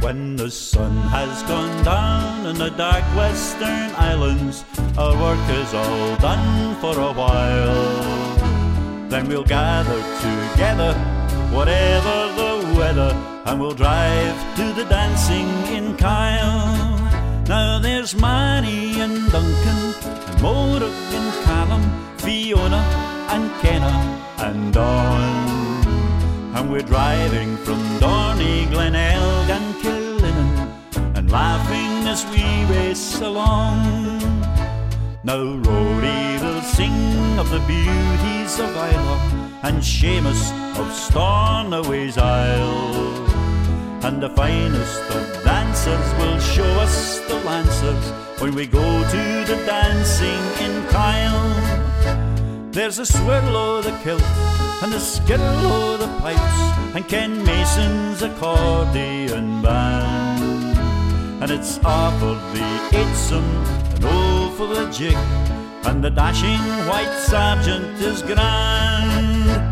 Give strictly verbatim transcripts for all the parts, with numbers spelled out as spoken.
When the sun has gone down in the dark western islands, our work is all done for a while. Then we'll gather together, whatever the weather, and we'll drive to the dancing in Kyle. Now there's Manny and Duncan, and Morag and Callum, Fiona and Kenna and Dawn. And we're driving from Dorney, Glenelg and Killinian, and laughing as we race along. Now Rory will sing of the beauties of Islay, and Seamus of Stornoway's Isle. And the finest of dancers will show us the lancers when we go to the dancing in Kyle. There's a swirl o' the kilt and a skittle o' the pipes, and Ken Mason's accordion band. And it's A for the eightsome and O for the jig, and the dashing white sergeant is grand.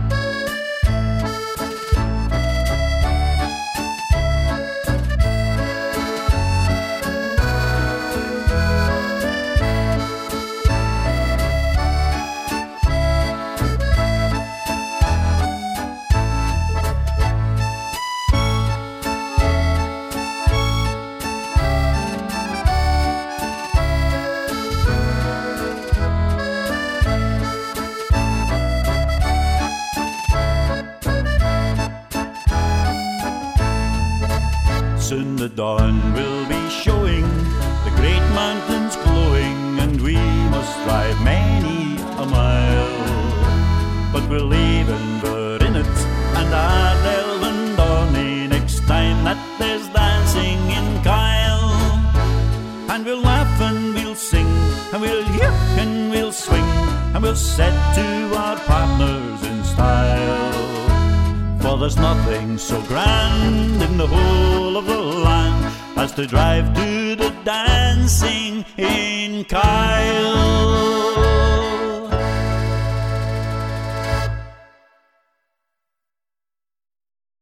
Soon the dawn will be showing, the great mountains glowing, and we must drive many a mile. But we'll leave Inverness and Ardell and Dorney next time that there's dancing in Kyle. And we'll laugh and we'll sing, and we'll yip and we'll swing, and we'll set to our partners in style. For there's nothing so grand in the whole of the land as to drive to the dancing in Kyle.